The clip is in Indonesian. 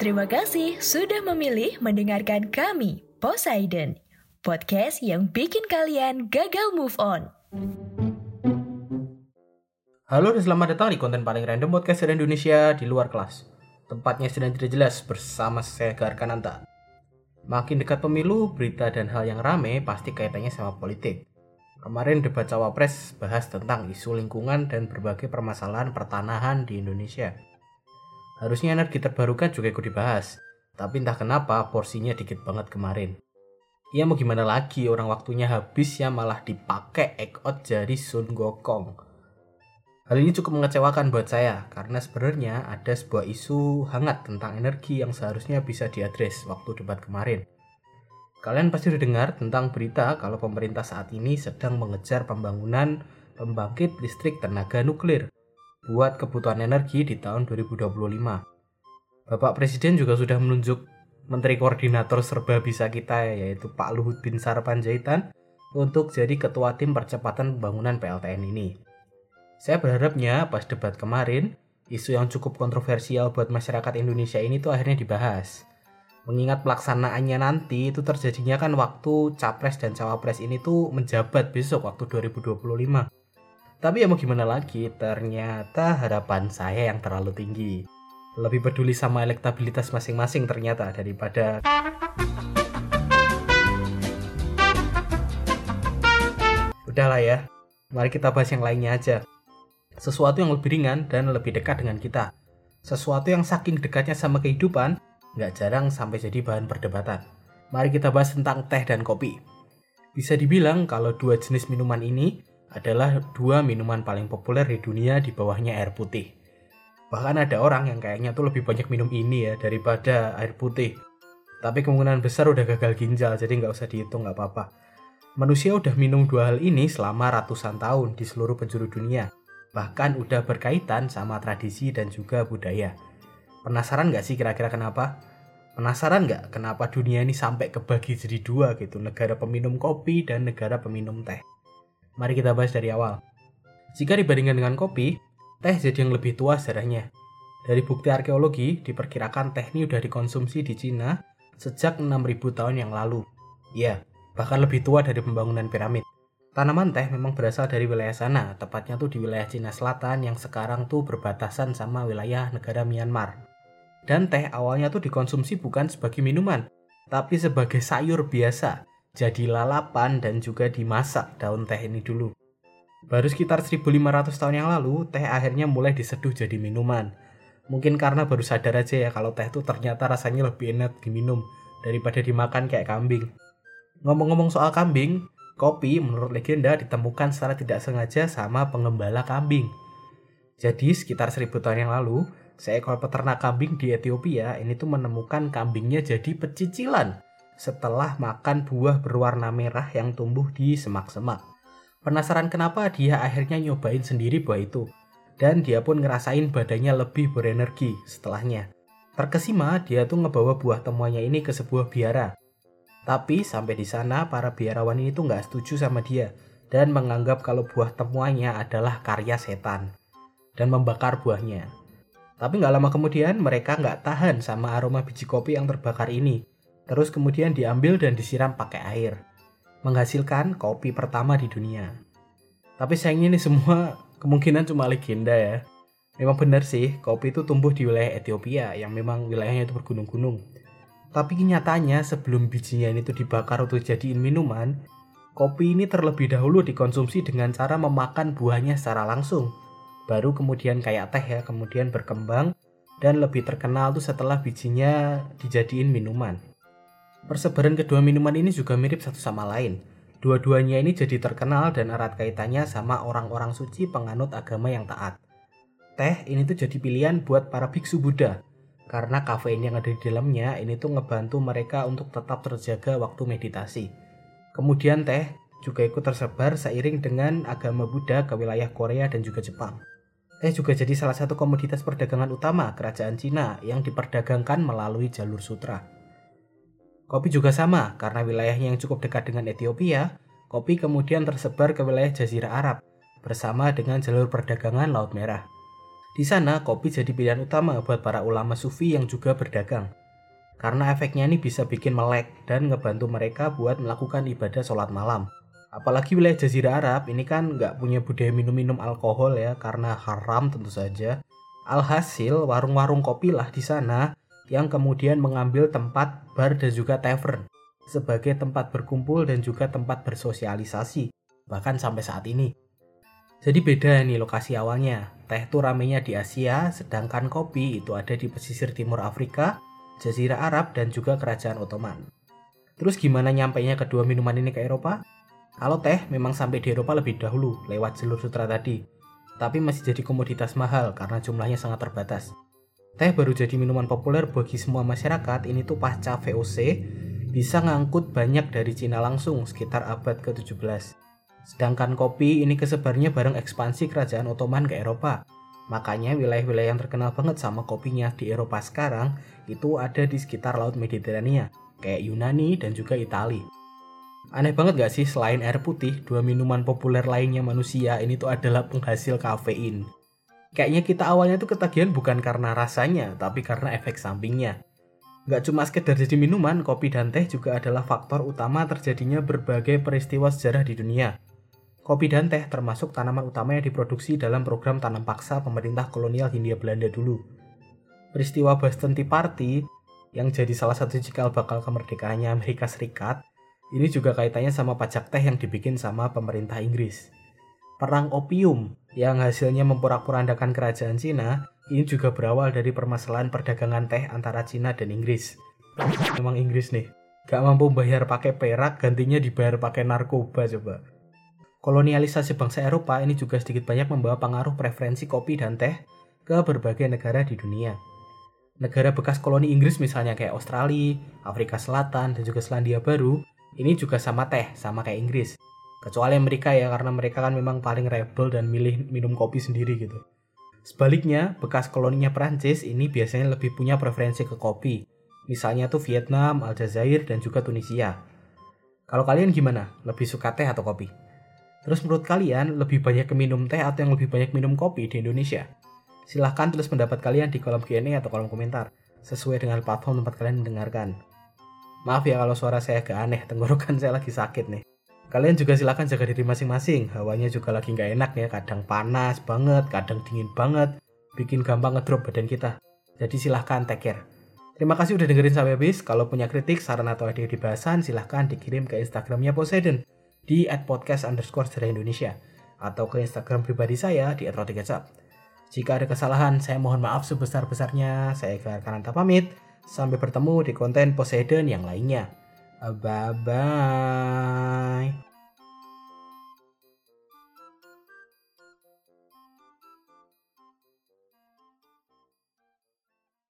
Terima kasih sudah memilih mendengarkan kami, Poseidon, podcast yang bikin kalian gagal move on. Halo dan selamat datang di konten paling random podcast dari Indonesia di luar kelas. Tempatnya sedang tidak jelas bersama saya Garkananta. Makin dekat pemilu, berita dan hal yang rame pasti kaitannya sama politik. Kemarin debat cawapres bahas tentang isu lingkungan dan berbagai permasalahan pertanahan di Indonesia. Harusnya energi terbarukan juga ikut dibahas, tapi entah kenapa porsinya dikit banget kemarin. Ya mau gimana lagi, orang waktunya habis ya malah dipakai act out jari Sun Gokong. Hal ini cukup mengecewakan buat saya, karena sebenarnya ada sebuah isu hangat tentang energi yang seharusnya bisa diadres waktu debat kemarin. Kalian pasti udah dengar tentang berita kalau pemerintah saat ini sedang mengejar pembangunan pembangkit listrik tenaga nuklir buat kebutuhan energi di tahun 2025. Bapak Presiden juga sudah menunjuk Menteri Koordinator Serba Bisa kita yaitu Pak Luhut Binsar Panjaitan untuk jadi ketua tim percepatan pembangunan PLTN ini. Saya berharapnya pas debat kemarin, isu yang cukup kontroversial buat masyarakat Indonesia ini tuh akhirnya dibahas. Mengingat pelaksanaannya nanti itu terjadinya kan waktu Capres dan Cawapres ini tuh menjabat besok waktu 2025. Tapi ya mau gimana lagi, ternyata harapan saya yang terlalu tinggi. Lebih peduli sama elektabilitas masing-masing ternyata daripada... Udahlah ya, mari kita bahas yang lainnya aja. Sesuatu yang lebih ringan dan lebih dekat dengan kita. Sesuatu yang saking dekatnya sama kehidupan, nggak jarang sampai jadi bahan perdebatan. Mari kita bahas tentang teh dan kopi. Bisa dibilang kalau dua jenis minuman ini adalah dua minuman paling populer di dunia di bawahnya air putih. Bahkan ada orang yang kayaknya tuh lebih banyak minum ini ya daripada air putih. Tapi kemungkinan besar udah gagal ginjal, jadi nggak usah dihitung, nggak apa-apa. Manusia udah minum dua hal ini selama ratusan tahun di seluruh penjuru dunia. Bahkan udah berkaitan sama tradisi dan juga budaya. Penasaran nggak sih kira-kira kenapa? Penasaran nggak kenapa dunia ini sampai kebagi jadi dua gitu, negara peminum kopi dan negara peminum teh? Mari kita bahas dari awal. Jika dibandingkan dengan kopi, teh jadi yang lebih tua sejarahnya. Dari bukti arkeologi, diperkirakan teh ini udah dikonsumsi di Cina sejak 6.000 tahun yang lalu. Ya, bahkan lebih tua dari pembangunan piramid. Tanaman teh memang berasal dari wilayah sana, tepatnya tuh di wilayah Cina Selatan yang sekarang tuh berbatasan sama wilayah negara Myanmar. Dan teh awalnya tuh dikonsumsi bukan sebagai minuman, tapi sebagai sayur biasa. Jadi lalapan dan juga dimasak daun teh ini dulu. Baru sekitar 1500 tahun yang lalu, teh akhirnya mulai diseduh jadi minuman. Mungkin karena baru sadar aja ya kalau teh itu ternyata rasanya lebih enak diminum daripada dimakan kayak kambing. Ngomong-ngomong soal kambing, kopi menurut legenda ditemukan secara tidak sengaja sama pengembala kambing. Jadi sekitar 1000 tahun yang lalu, seekor peternak kambing di Ethiopia ini tuh menemukan kambingnya jadi pecicilan setelah makan buah berwarna merah yang tumbuh di semak-semak. Penasaran kenapa dia akhirnya nyobain sendiri buah itu. Dan dia pun ngerasain badannya lebih berenergi setelahnya. Terkesima dia tuh ngebawa buah temuannya ini ke sebuah biara. Tapi sampai di sana para biarawan ini tuh gak setuju sama dia. Dan menganggap kalau buah temuannya adalah karya setan. Dan membakar buahnya. Tapi gak lama kemudian mereka gak tahan sama aroma biji kopi yang terbakar ini. Terus kemudian diambil dan disiram pakai air. Menghasilkan kopi pertama di dunia. Tapi sayangnya ini semua kemungkinan cuma legenda ya. Memang benar sih, kopi itu tumbuh di wilayah Ethiopia yang memang wilayahnya itu bergunung-gunung. Tapi kenyataannya sebelum bijinya ini tuh dibakar untuk jadiin minuman, kopi ini terlebih dahulu dikonsumsi dengan cara memakan buahnya secara langsung. Baru kemudian kayak teh ya, kemudian berkembang dan lebih terkenal tuh setelah bijinya dijadiin minuman. Persebaran kedua minuman ini juga mirip satu sama lain. Dua-duanya ini jadi terkenal dan erat kaitannya sama orang-orang suci penganut agama yang taat. Teh ini tuh jadi pilihan buat para biksu Buddha. Karena kafein yang ada di dalamnya ini tuh ngebantu mereka untuk tetap terjaga waktu meditasi. Kemudian teh juga ikut tersebar seiring dengan agama Buddha ke wilayah Korea dan juga Jepang. Teh juga jadi salah satu komoditas perdagangan utama kerajaan Cina yang diperdagangkan melalui jalur sutra. Kopi juga sama, karena wilayahnya yang cukup dekat dengan Ethiopia, kopi kemudian tersebar ke wilayah Jazirah Arab, bersama dengan jalur perdagangan Laut Merah. Di sana, kopi jadi pilihan utama buat para ulama sufi yang juga berdagang. Karena efeknya ini bisa bikin melek dan ngebantu mereka buat melakukan ibadah sholat malam. Apalagi wilayah Jazirah Arab ini kan nggak punya budaya minum-minum alkohol ya, karena haram tentu saja. Alhasil, warung-warung kopi lah di sana yang kemudian mengambil tempat bar dan juga tavern sebagai tempat berkumpul dan juga tempat bersosialisasi, bahkan sampai saat ini. Jadi beda nih lokasi awalnya. Teh itu ramenya di Asia, sedangkan kopi itu ada di pesisir timur Afrika, Jazirah Arab, dan juga Kerajaan Ottoman. Terus gimana nyampainya kedua minuman ini ke Eropa? Kalau teh memang sampai di Eropa lebih dahulu lewat jalur sutra tadi, tapi masih jadi komoditas mahal karena jumlahnya sangat terbatas. Teh baru jadi minuman populer bagi semua masyarakat ini tuh pasca VOC, bisa ngangkut banyak dari Cina langsung sekitar abad ke-17. Sedangkan kopi ini kesebarnya bareng ekspansi Kerajaan Ottoman ke Eropa. Makanya wilayah-wilayah yang terkenal banget sama kopinya di Eropa sekarang itu ada di sekitar Laut Mediterania, kayak Yunani dan juga Italia. Aneh banget gak sih, selain air putih, dua minuman populer lainnya manusia ini tuh adalah penghasil kafein. Kayaknya kita awalnya tuh ketagihan bukan karena rasanya, tapi karena efek sampingnya. Gak cuma sekedar jadi minuman, kopi dan teh juga adalah faktor utama terjadinya berbagai peristiwa sejarah di dunia. Kopi dan teh termasuk tanaman utama yang diproduksi dalam program tanam paksa pemerintah kolonial Hindia Belanda dulu. Peristiwa Boston Tea Party, yang jadi salah satu cikal bakal kemerdekaannya Amerika Serikat, ini juga kaitannya sama pajak teh yang dibikin sama pemerintah Inggris. Perang opium yang hasilnya memporak-porandakan kerajaan Cina, ini juga berawal dari permasalahan perdagangan teh antara Cina dan Inggris. Memang Inggris nih, gak mampu bayar pakai perak, gantinya dibayar pakai narkoba coba. Kolonialisasi bangsa Eropa ini juga sedikit banyak membawa pengaruh preferensi kopi dan teh ke berbagai negara di dunia. Negara bekas koloni Inggris misalnya kayak Australia, Afrika Selatan, dan juga Selandia Baru, ini juga sama teh, sama kayak Inggris. Kecuali Amerika ya, karena mereka kan memang paling rebel dan milih minum kopi sendiri gitu. Sebaliknya, bekas koloninya Prancis ini biasanya lebih punya preferensi ke kopi. Misalnya tuh Vietnam, Aljazair, dan juga Tunisia. Kalau kalian gimana? Lebih suka teh atau kopi? Terus menurut kalian, lebih banyak minum teh atau yang lebih banyak minum kopi di Indonesia? Silahkan tulis pendapat kalian di kolom Q&A atau kolom komentar, sesuai dengan platform tempat kalian mendengarkan. Maaf ya kalau suara saya agak aneh, tenggorokan saya lagi sakit nih. Kalian juga silahkan jaga diri masing-masing, hawanya juga lagi nggak enak ya, kadang panas banget, kadang dingin banget, bikin gampang ngedrop badan kita. Jadi silahkan take care. Terima kasih udah dengerin sampai habis. Kalau punya kritik, saran atau ide di bahasan, silahkan dikirim ke Instagramnya Poseidon di @podcast_sejarah-Indonesia atau ke Instagram pribadi saya di @rotikecap. Jika ada kesalahan, saya mohon maaf sebesar-besarnya. Saya Iqbal Kananta pamit. Sampai bertemu di konten Poseidon yang lainnya. Bye-bye.